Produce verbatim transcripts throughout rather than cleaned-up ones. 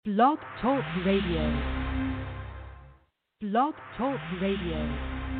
Blog Talk Radio. Blog Talk Radio.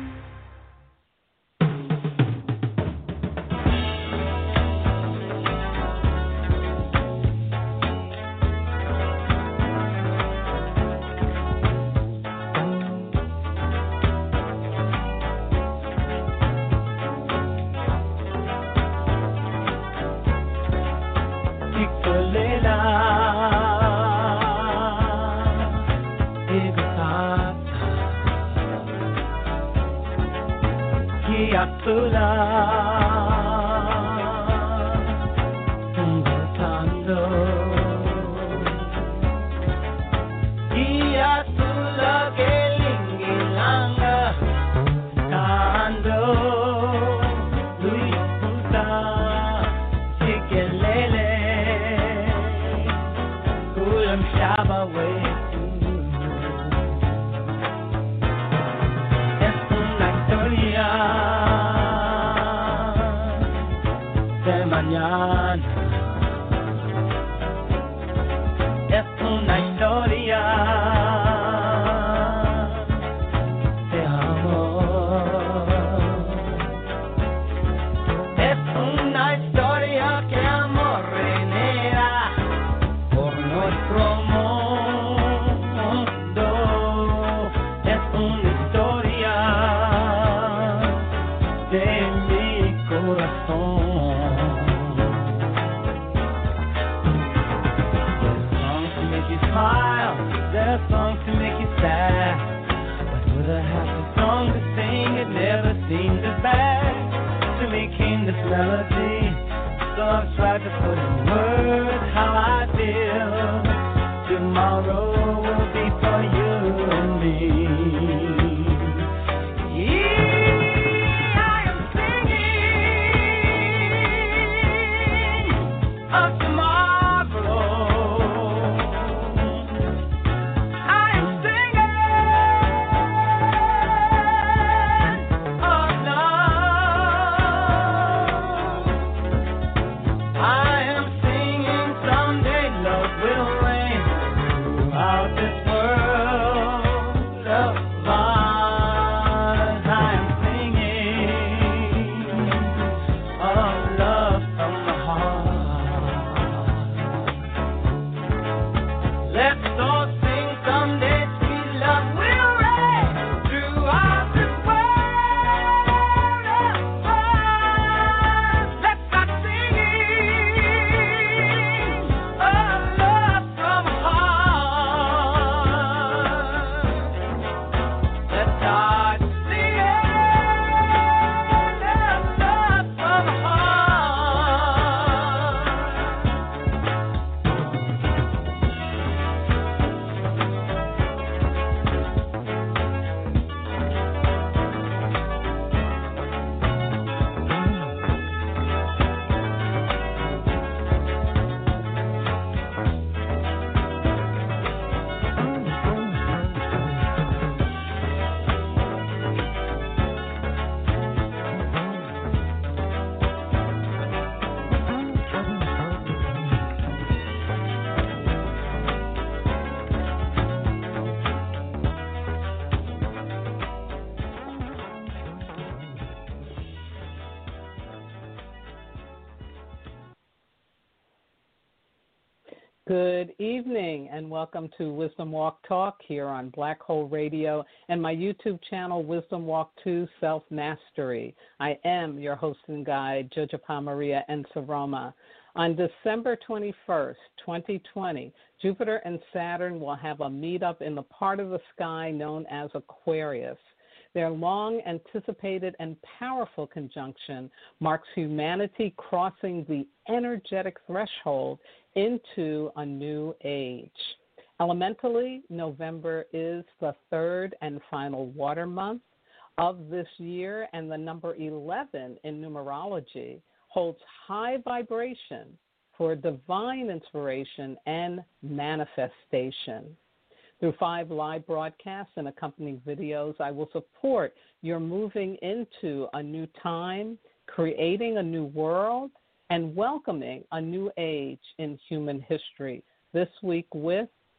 Good evening and welcome to Wisdom Walk Talk here on Black Hole Radio and my YouTube channel, Wisdom Walk two Self-Mastery. I am your host and guide, Jojapa Maria Ensaroma. On December twenty-first, twenty twenty, Jupiter and Saturn will have a meetup in the part of the sky known as Aquarius. Their long-anticipated and powerful conjunction marks humanity crossing the energetic threshold into a new age. Elementally, November is the third and final water month of this year, and the number eleven in numerology holds high vibration for divine inspiration and manifestation. Through five live broadcasts and accompanying videos, I will support your moving into a new time, creating a new world, and welcoming a new age in human history. This week with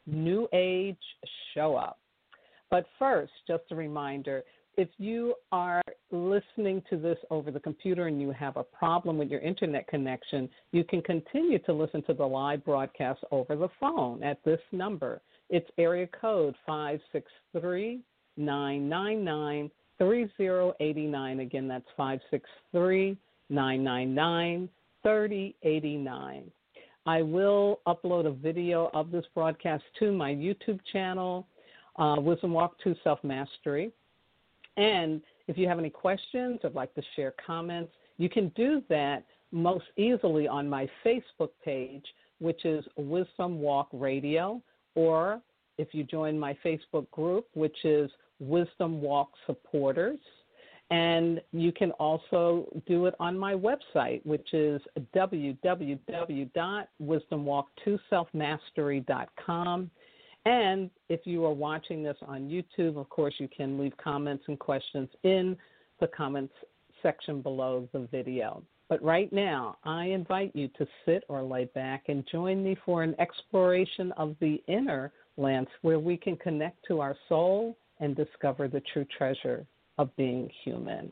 New Age Show Up. But first, just a reminder, if you are listening to this over the computer and you have a problem with your internet connection, you can continue to listen to the live broadcast over the phone at this number. It's area code five six three, nine nine nine, three zero eight nine. Again, that's five six three, nine nine nine, three zero eight nine. I will upload a video of this broadcast to my YouTube channel, uh, Wisdom Walk two Self-Mastery. And if you have any questions or like to share comments, you can do that most easily on my Facebook page, which is Wisdom Walk Radio, or if you join my Facebook group, which is Wisdom Walk Supporters. And you can also do it on my website, which is w w w dot wisdom walk two self mastery dot com. And if you are watching this on YouTube, of course, you can leave comments and questions in the comments section below the video. But right now, I invite you to sit or lay back and join me for an exploration of the inner lands where we can connect to our soul and discover the true treasure of being human.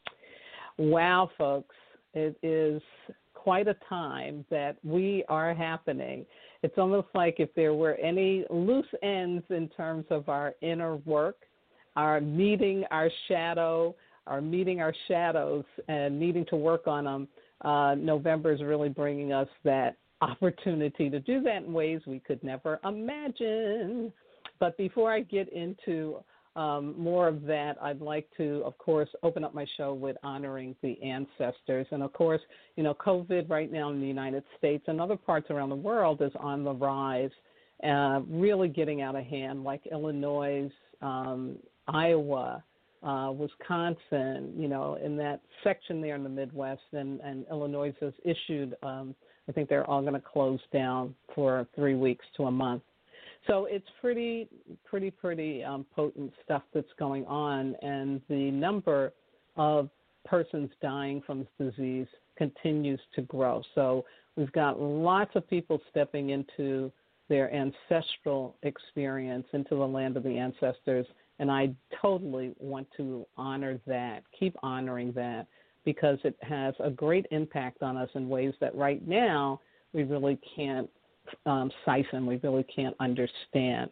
Wow, folks, it is quite a time that we are happening. It's almost like if there were any loose ends in terms of our inner work, our meeting our shadow, our meeting our shadows and needing to work on them, uh, November is really bringing us that opportunity to do that in ways we could never imagine. But before I get into Um, more of that, I'd like to, of course, open up my show with honoring the ancestors. And, of course, you know, COVID right now in the United States and other parts around the world is on the rise, uh, really getting out of hand, like Illinois, um, Iowa, uh, Wisconsin, you know, in that section there in the Midwest. And, and Illinois has issued, um, I think they're all going to close down for three weeks to a month. So it's pretty, pretty, pretty um, potent stuff that's going on, and the number of persons dying from this disease continues to grow. So we've got lots of people stepping into their ancestral experience, into the land of the ancestors, and I totally want to honor that, keep honoring that, because it has a great impact on us in ways that right now we really can't Um, siphon, we really can't understand.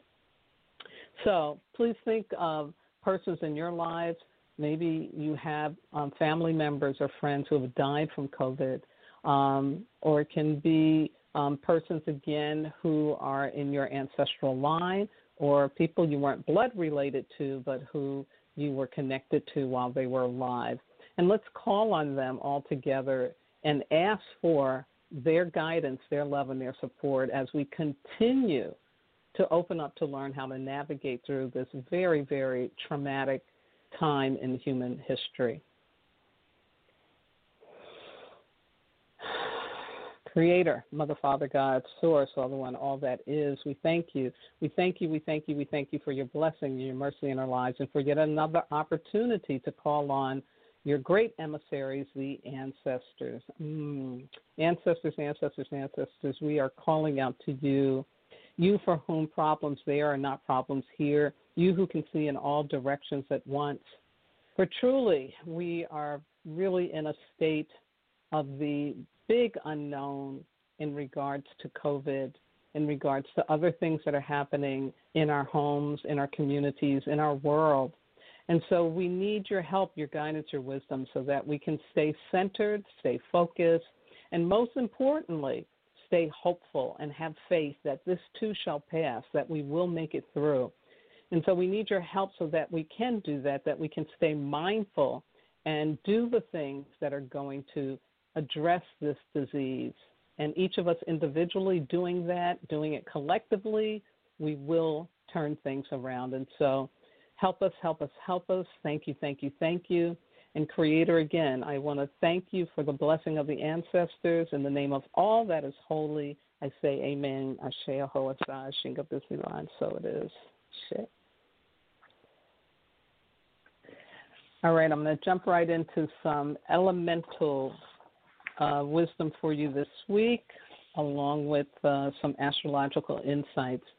So please think of persons in your lives. Maybe you have um, family members or friends who have died from COVID, um, or it can be um, persons, again, who are in your ancestral line, or people you weren't blood related to, but who you were connected to while they were alive. And let's call on them all together and ask for their guidance, their love, and their support as we continue to open up to learn how to navigate through this very, very traumatic time in human history. Creator, Mother, Father, God, Source, all the one, all that is, we thank you. We thank you, we thank you, we thank you for your blessing, your mercy in our lives, and for yet another opportunity to call on your great emissaries, the ancestors. Mm. Ancestors, ancestors, ancestors, we are calling out to you. You for whom problems there are not problems here. You who can see in all directions at once. For truly, we are really in a state of the big unknown in regards to COVID, in regards to other things that are happening in our homes, in our communities, in our world. And so we need your help, your guidance, your wisdom so that we can stay centered, stay focused, and most importantly, stay hopeful and have faith that this too shall pass, that we will make it through. And so we need your help so that we can do that, that we can stay mindful and do the things that are going to address this disease. And each of us individually doing that, doing it collectively, we will turn things around. And so help us, help us, help us. Thank you, thank you, thank you. And Creator, again, I want to thank you for the blessing of the ancestors. In the name of all that is holy, I say amen. Ashe Ahoasai, Shinga Bismilan, so it is. Shit. All right, I'm going to jump right into some elemental uh, wisdom for you this week, along with uh, some astrological insights.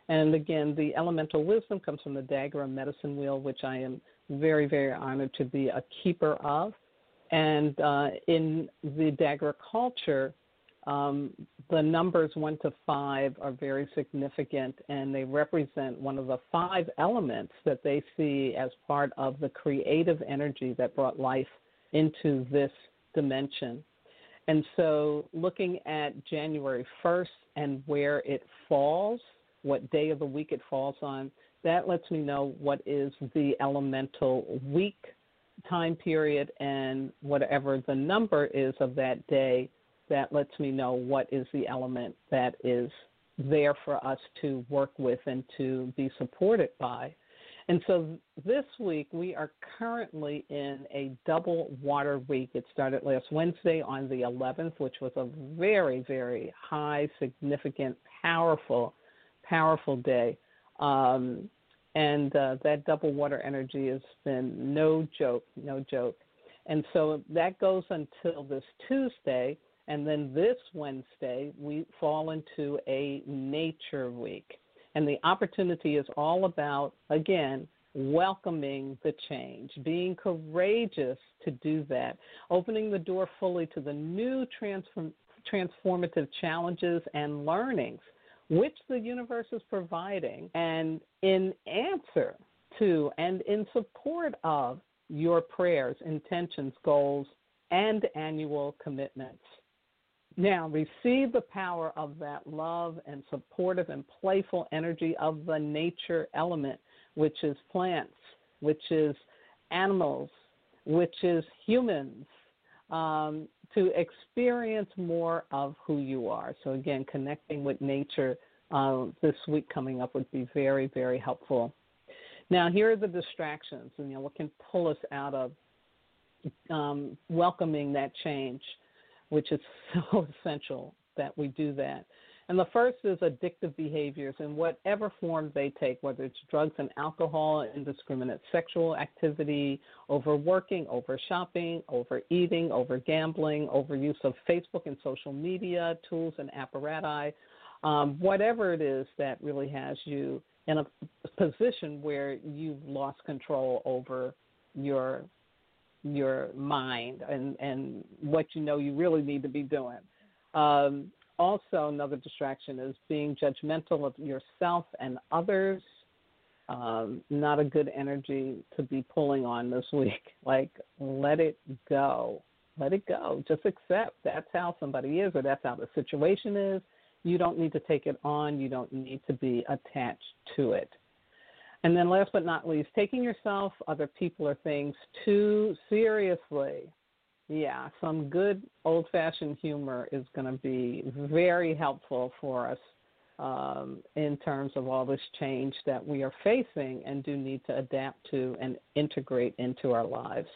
And again, the elemental wisdom comes from the dagger and medicine wheel, which I am very, very honored to be a keeper of. And uh, in the dagger culture, um, the numbers one to five are very significant, and they represent one of the five elements that they see as part of the creative energy that brought life into this dimension. And so looking at January first and where it falls, what day of the week it falls on, that lets me know what is the elemental week time period, and whatever the number is of that day, that lets me know what is the element that is there for us to work with and to be supported by. And so this week we are currently in a double water week. It started last Wednesday on the eleventh, which was a very, very high, significant, powerful, powerful day. Um, and uh, that double water energy has been no joke, no joke. And so that goes until this Tuesday. And then this Wednesday, we fall into a nature week. And the opportunity is all about, again, welcoming the change, being courageous to do that, opening the door fully to the new transform- transformative challenges and learnings which the universe is providing, and in answer to and in support of your prayers, intentions, goals, and annual commitments. Now, receive the power of that love and supportive and playful energy of the nature element, which is plants, which is animals, which is humans, um, to experience more of who you are. So, again, connecting with nature uh, this week coming up would be very, very helpful. Now, here are the distractions, and, you know, what can pull us out of um, welcoming that change, which is so essential that we do that. And the first is addictive behaviors in whatever form they take, whether it's drugs and alcohol, indiscriminate sexual activity, overworking, over shopping, overeating, over gambling, overuse of Facebook and social media, tools and apparatus, um, whatever it is that really has you in a position where you've lost control over your your mind and, and what you know you really need to be doing. Um, also, another distraction is being judgmental of yourself and others. Um, not a good energy to be pulling on this week. Like, let it go. Let it go. Just accept that's how somebody is, or that's how the situation is. You don't need to take it on. You don't need to be attached to it. And then last but not least, taking yourself, other people, or things too seriously. Yeah, some good old-fashioned humor is going to be very helpful for us um, in terms of all this change that we are facing and do need to adapt to and integrate into our lives.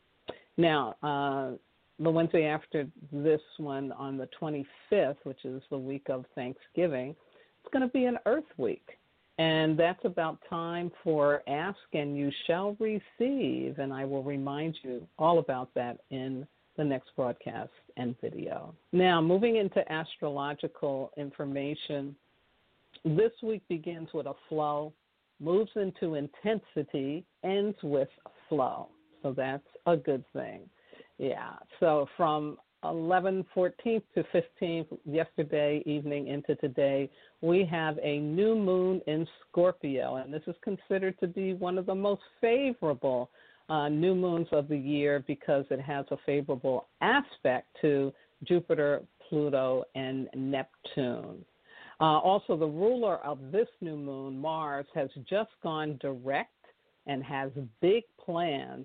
Now, uh, the Wednesday after this one on the twenty-fifth, which is the week of Thanksgiving, it's going to be an Earth Week. And that's about time for Ask and You Shall Receive, and I will remind you all about that in the next broadcast and video. Now, moving into astrological information, this week begins with a flow, moves into intensity, ends with flow. So that's a good thing. Yeah, so from eleven fourteenth to fifteenth, yesterday evening into today, we have a new moon in Scorpio, and this is considered to be one of the most favorable uh, new moons of the year because it has a favorable aspect to Jupiter, Pluto, and Neptune. Uh, also, the ruler of this new moon, Mars, has just gone direct and has big plans.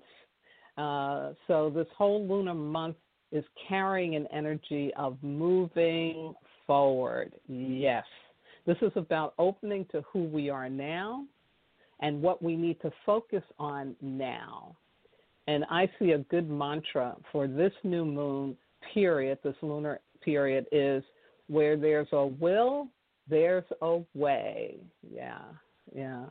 Uh, so this whole lunar month is carrying an energy of moving forward. Yes. This is about opening to who we are now and what we need to focus on now. And I see a good mantra for this new moon period, this lunar period, is where there's a will, there's a way. Yeah, yeah.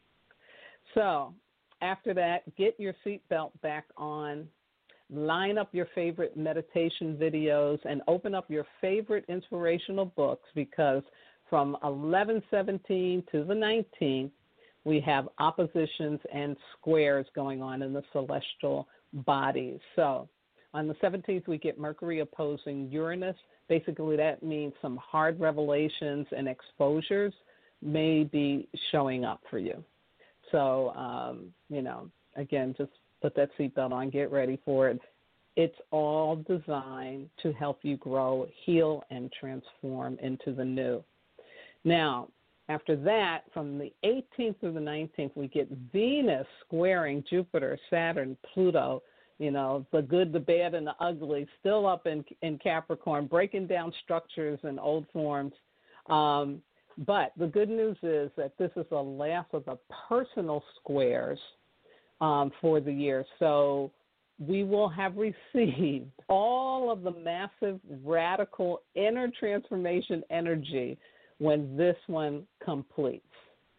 So after that, get your seatbelt back on. Line up your favorite meditation videos and open up your favorite inspirational books, because from eleven seventeen to the nineteenth, we have oppositions and squares going on in the celestial bodies. So on the seventeenth, we get Mercury opposing Uranus. Basically, that means some hard revelations and exposures may be showing up for you. So, um, you know, again, just put that seatbelt on, get ready for it. It's all designed to help you grow, heal, and transform into the new. Now, after that, from the eighteenth through the nineteenth, we get Venus squaring Jupiter, Saturn, Pluto, you know, the good, the bad, and the ugly, still up in, in Capricorn, breaking down structures and old forms. Um, but the good news is that this is the last of the personal squares um, for the year. So we will have received all of the massive, radical inner transformation energy when this one completes.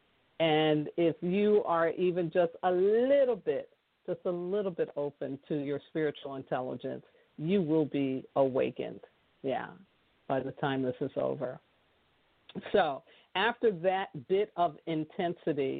And if you are even just a little bit, just a little bit open to your spiritual intelligence, you will be awakened, yeah, by the time this is over. So after that bit of intensity,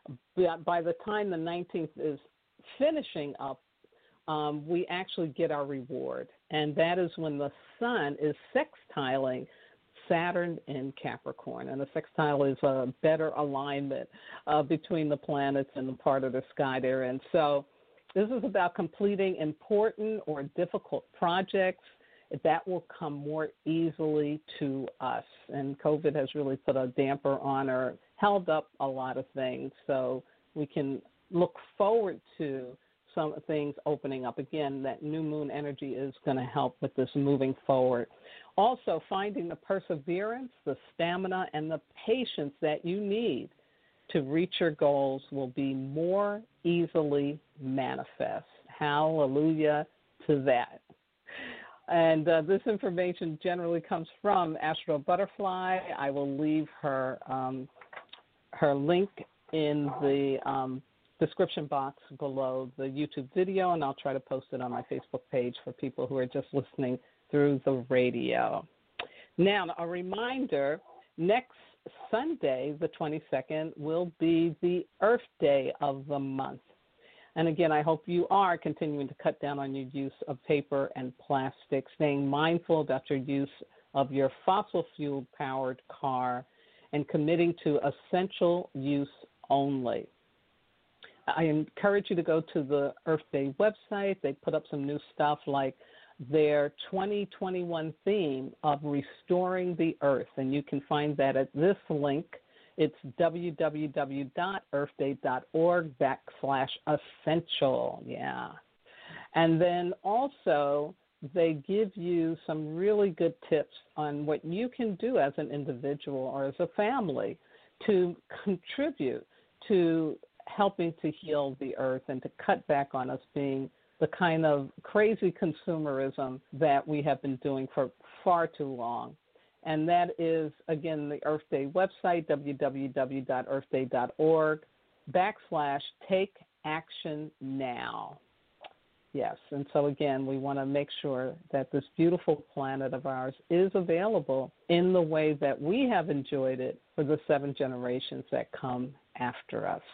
by the time the nineteenth is finishing up, um, we actually get our reward, and that is when the sun is sextiling Saturn in Capricorn, and a sextile is a better alignment uh, between the planets and the part of the sky they're in. So this is about completing important or difficult projects that will come more easily to us. And COVID has really put a damper on or held up a lot of things. So we can look forward to some things opening up. Again, that new moon energy is going to help with this moving forward. Also, finding the perseverance, the stamina, and the patience that you need to reach your goals will be more easily manifest. Hallelujah to that. And uh, this information generally comes from Astro Butterfly. I will leave her um, her link in the um, description box below the YouTube video, and I'll try to post it on my Facebook page for people who are just listening through the radio. Now, a reminder, next Sunday, the twenty-second, will be the Earth Day of the month. And again, I hope you are continuing to cut down on your use of paper and plastic, staying mindful about your use of your fossil fuel-powered car, and committing to essential use only. I encourage you to go to the Earth Day website. They put up some new stuff like their twenty twenty-one theme of restoring the earth, and you can find that at this link. It's www.earthday.org backslash essential. Yeah. And then also they give you some really good tips on what you can do as an individual or as a family to contribute to helping to heal the earth and to cut back on us being the kind of crazy consumerism that we have been doing for far too long. And that is, again, the Earth Day website, www.earthday.org backslash take action now. Yes, and so again, we want to make sure that this beautiful planet of ours is available in the way that we have enjoyed it for the seven generations that come after us.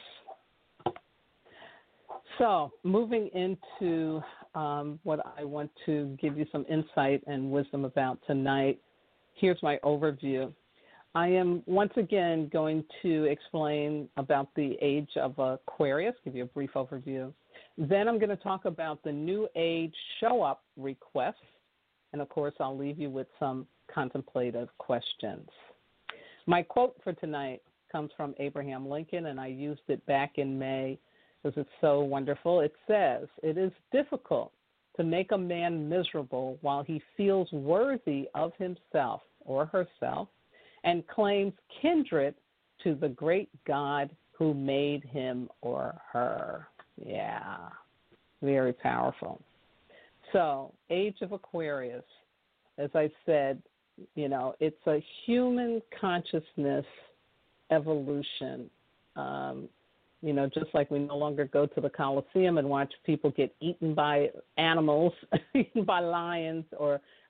So moving into um, what I want to give you some insight and wisdom about tonight, here's my overview. I am once again going to explain about the age of Aquarius, give you a brief overview. Then I'm going to talk about the New Age show-up requests. And, of course, I'll leave you with some contemplative questions. My quote for tonight comes from Abraham Lincoln, and I used it back in May because it's so wonderful. It says, "It is difficult to make a man miserable while he feels worthy of himself or herself and claims kindred to the great God who made him or her." Yeah, very powerful. So, age of Aquarius, as I said, you know, it's a human consciousness evolution. Um, you know, just like we no longer go to the Coliseum and watch people get eaten by animals, eaten by lions or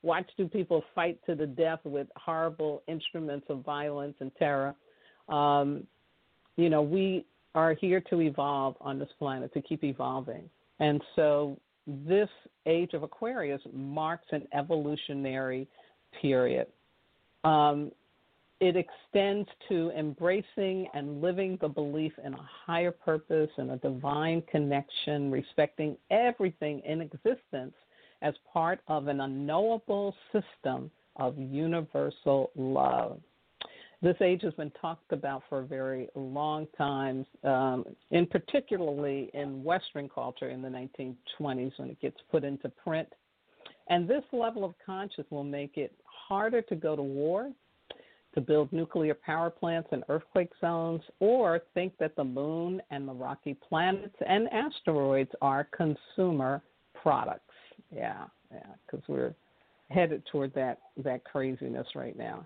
watch two people fight to the death with horrible instruments of violence and terror. Um, you know, we are here to evolve on this planet, to keep evolving. And so this age of Aquarius marks an evolutionary period. Um, it extends to embracing and living the belief in a higher purpose and a divine connection, respecting everything in existence as part of an unknowable system of universal love. This age has been talked about for a very long time, um, in particularly in Western culture in the nineteen twenties when it gets put into print. And this level of consciousness will make it harder to go to war, to build nuclear power plants in earthquake zones, or think that the moon and the rocky planets and asteroids are consumer products. Yeah, yeah, because we're headed toward that, that craziness right now.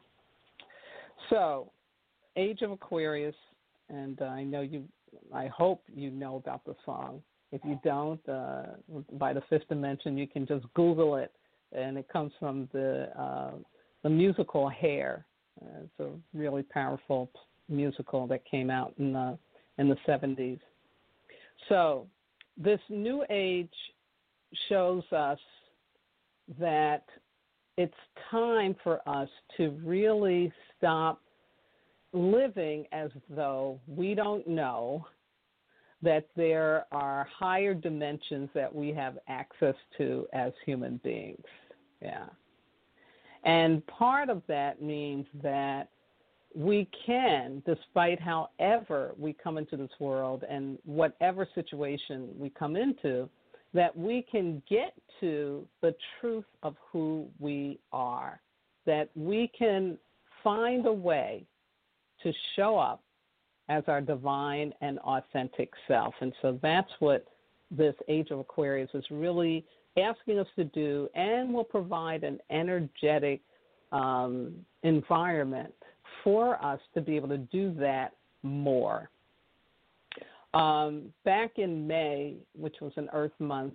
So, Age of Aquarius, and uh, I know you, I hope you know about the song. If you don't, uh, by the Fifth Dimension, you can just Google it, and it comes from the uh, the musical Hair. Uh, it's a really powerful musical that came out in the in the seventies. So, this new age shows us that it's time for us to really stop living as though we don't know that there are higher dimensions that we have access to as human beings. Yeah. And part of that means that we can, despite however we come into this world and whatever situation we come into, that we can get to the truth of who we are, that we can find a way to show up as our divine and authentic self. And so that's what this Age of Aquarius is really asking us to do, and will provide an energetic um, environment for us to be able to do that more. Um, back in May, which was an Earth Month,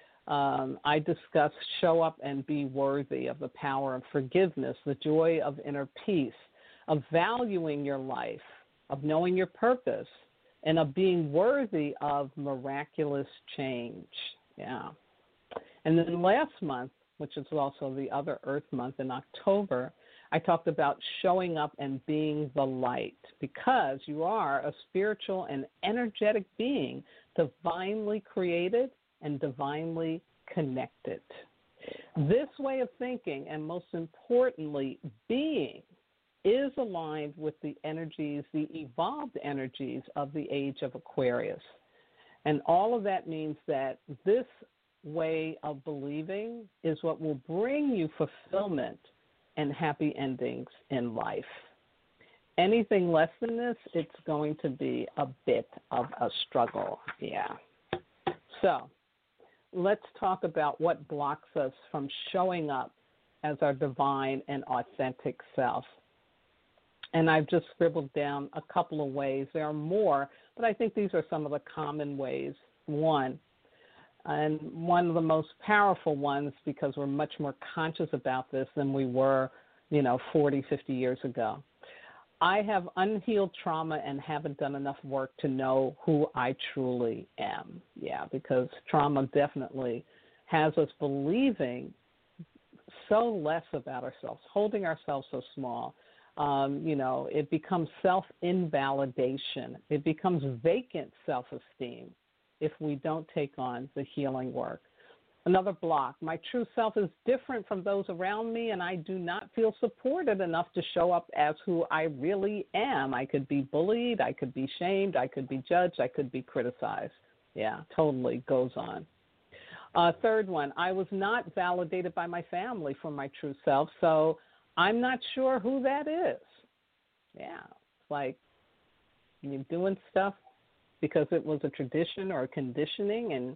um, I discussed show up and be worthy of the power of forgiveness, the joy of inner peace, of valuing your life, of knowing your purpose, and of being worthy of miraculous change. Yeah. And then last month, which is also the other Earth Month in October, I talked about showing up and being the light, because you are a spiritual and energetic being, divinely created and divinely connected. This way of thinking, and most importantly, being, is aligned with the energies, the evolved energies of the Age of Aquarius. And all of that means that this way of believing is what will bring you fulfillment and happy endings in life. Anything less than this, it's going to be a bit of a struggle. Yeah. So let's talk about what blocks us from showing up as our divine and authentic self. And I've just scribbled down a couple of ways. There are more, but I think these are some of the common ways. One, and one of the most powerful ones, because we're much more conscious about this than we were, you know, forty, fifty years ago. I have unhealed trauma and haven't done enough work to know who I truly am. Yeah, because trauma definitely has us believing so less about ourselves, holding ourselves so small. Um, you know, it becomes self-invalidation. It becomes vacant self-esteem if we don't take on the healing work. Another block, my true self is different from those around me, and I do not feel supported enough to show up as who I really am. I could be bullied, I could be shamed, I could be judged, I could be criticized. Yeah, totally goes on. Uh, third one, I was not validated by my family for my true self, so I'm not sure who that is. Yeah, it's like you're doing stuff because it was a tradition or a conditioning, and,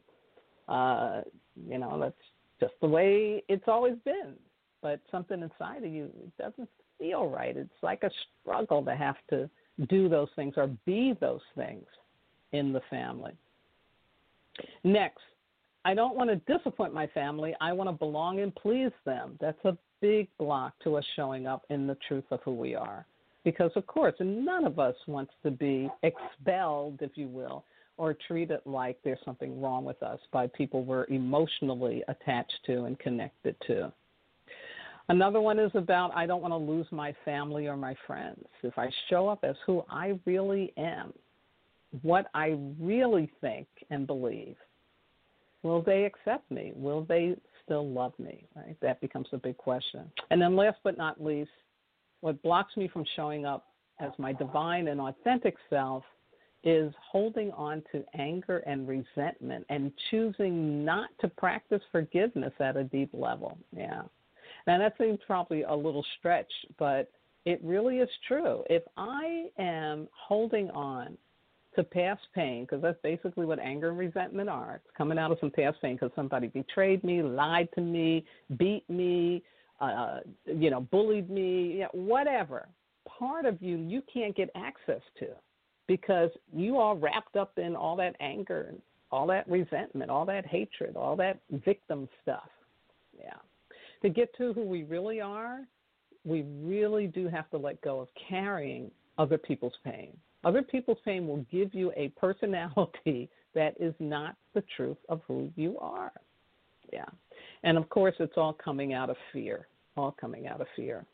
uh, you know, that's just the way it's always been. But something inside of you doesn't feel right. It's like a struggle to have to do those things or be those things in the family. Next, I don't want to disappoint my family. I want to belong and please them. That's a big block to us showing up in the truth of who we are. Because, of course, none of us wants to be expelled, if you will, or treated like there's something wrong with us by people we're emotionally attached to and connected to. Another one is about I don't want to lose my family or my friends. If I show up as who I really am, what I really think and believe, will they accept me? Will they still love me? Right? That becomes a big question. And then last but not least, what blocks me from showing up as my divine and authentic self is holding on to anger and resentment and choosing not to practice forgiveness at a deep level. Yeah. Now, that seems probably a little stretch, but it really is true. If I am holding on to past pain, because that's basically what anger and resentment are, it's coming out of some past pain because somebody betrayed me, lied to me, beat me, uh, you know, bullied me, you know, whatever. Part of you, you can't get access to because you are wrapped up in all that anger and all that resentment, all that hatred, all that victim stuff. Yeah. To get to who we really are, we really do have to let go of carrying other people's pain. Other people's pain will give you a personality that is not the truth of who you are. Yeah. And, of course, it's all coming out of fear, all coming out of fear.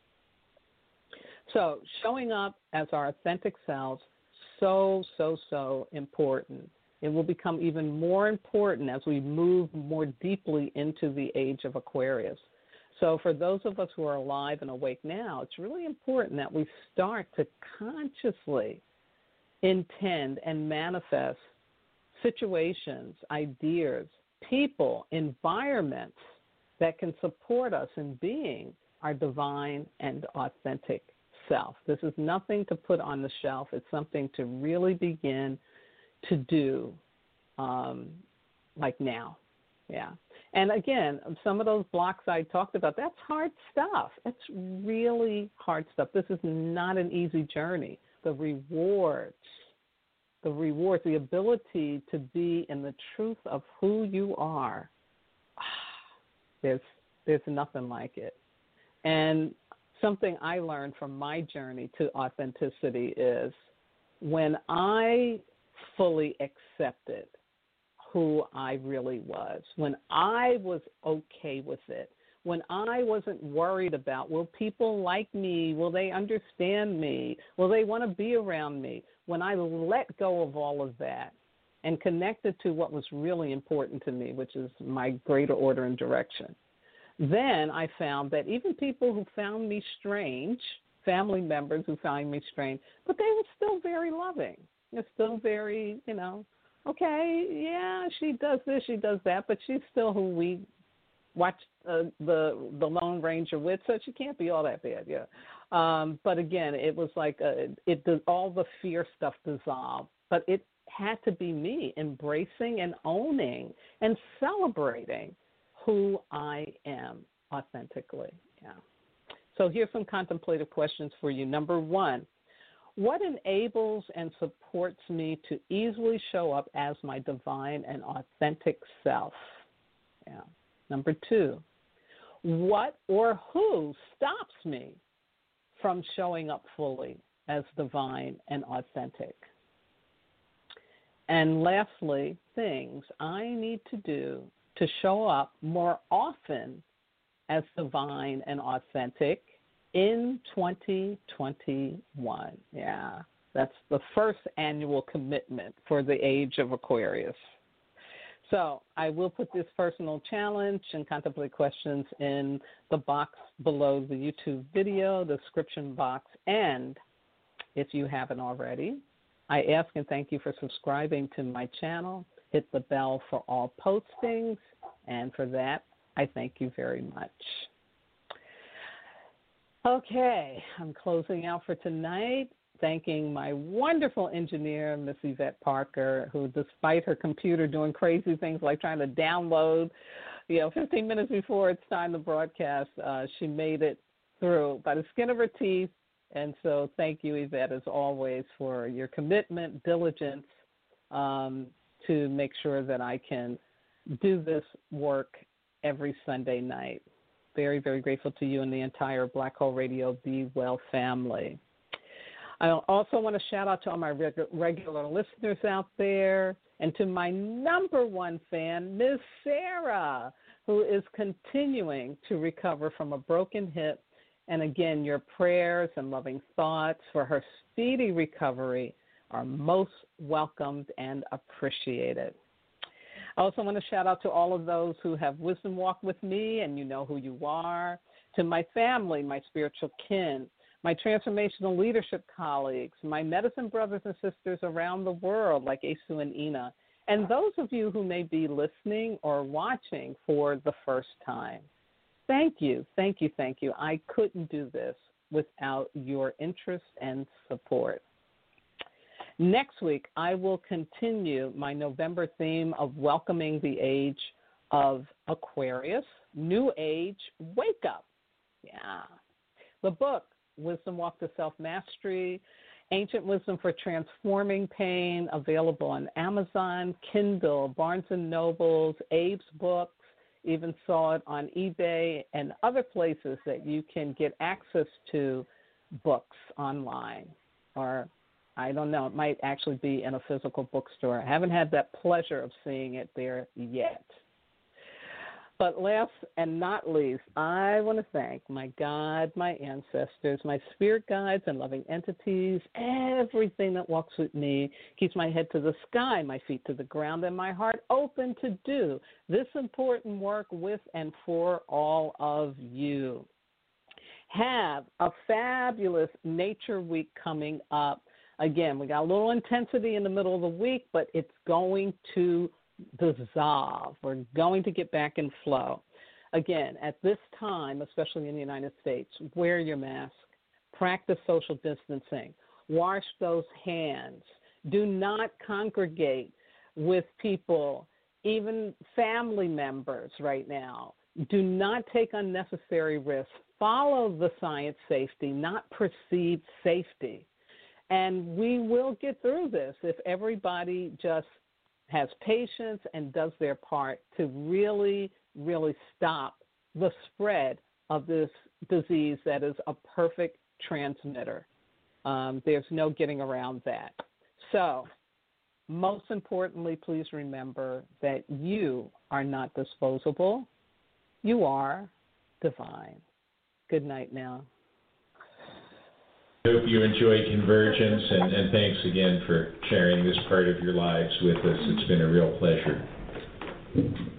So showing up as our authentic selves, so, so, so important. It will become even more important as we move more deeply into the age of Aquarius. So for those of us who are alive and awake now, it's really important that we start to consciously intend and manifest situations, ideas, people, environments that can support us in being our divine and authentic self. This is nothing to put on the shelf. It's something to really begin to do um, like now. Yeah. And again, some of those blocks I talked about, that's hard stuff. It's really hard stuff. This is not an easy journey. The rewards, the rewards, the ability to be in the truth of who you are, there's there's nothing like it. And something I learned from my journey to authenticity is when I fully accepted who I really was, when I was okay with it, when I wasn't worried about, will people like me? Will they understand me? Will they want to be around me? When I let go of all of that and connected to what was really important to me, which is my greater order and direction, then I found that even people who found me strange, family members who found me strange, but they were still very loving. They're still very, you know, okay, yeah, she does this, she does that, but she's still who we watch uh, the the Lone Ranger with, so she can't be all that bad, yeah. Um, but again, it was like a, it did, all the fear stuff dissolved, but it had to be me embracing and owning and celebrating who I am authentically. Yeah. So here's some contemplative questions for you. Number one, what enables and supports me to easily show up as my divine and authentic self? Yeah. Number two, what or who stops me from showing up fully as divine and authentic? And lastly, things I need to do to show up more often as divine and authentic in twenty twenty-one. Yeah, that's the first annual commitment for the age of Aquarius. So I will put this personal challenge and contemplate questions in the box below the YouTube video, the description box, and if you haven't already, I ask and thank you for subscribing to my channel. Hit the bell for all postings, and for that, I thank you very much. Okay, I'm closing out for tonight, thanking my wonderful engineer, Miss Yvette Parker, who, despite her computer doing crazy things like trying to download, you know, fifteen minutes before it's time to broadcast, uh, she made it through by the skin of her teeth. And so thank you, Yvette, as always, for your commitment, diligence, um, to make sure that I can do this work every Sunday night. Very, very grateful to you and the entire Black Hole Radio Be Well family. I also want to shout out to all my reg- regular listeners out there and to my number one fan, Miss Sarah, who is continuing to recover from a broken hip. And again, your prayers and loving thoughts for her speedy recovery are most welcomed and appreciated. I also want to shout out to all of those who have wisdom walked with me, and you know who you are, to my family, my spiritual kin, my transformational leadership colleagues, my medicine brothers and sisters around the world like Asu and Ina, and those of you who may be listening or watching for the first time. Thank you, thank you, thank you. I couldn't do this without your interest and support. Next week, I will continue my November theme of welcoming the age of Aquarius, New Age Wake Up. Yeah. The book, Wisdom Walk to Self-Mastery, Ancient Wisdom for Transforming Pain, available on Amazon, Kindle, Barnes and Nobles, Abe's Books, even saw it on eBay and other places that you can get access to books online, or I don't know, it might actually be in a physical bookstore. I haven't had that pleasure of seeing it there yet. But last and not least, I want to thank my God, my ancestors, my spirit guides and loving entities, everything that walks with me, keeps my head to the sky, my feet to the ground, and my heart open to do this important work with and for all of you. Have a fabulous Nature Week coming up. Again, we got a little intensity in the middle of the week, but it's going to dissolve. We're going to get back in flow. Again, at this time, especially in the United States, wear your mask, practice social distancing, wash those hands. Do not congregate with people, even family members right now. Do not take unnecessary risks. Follow the science safety, not perceived safety. And we will get through this if everybody just has patience and does their part to really, really stop the spread of this disease that is a perfect transmitter. Um, there's no getting around that. So, most importantly, please remember that you are not disposable. You are divine. Good night now. I hope you enjoy Convergence, and, and thanks again for sharing this part of your lives with us. It's been a real pleasure.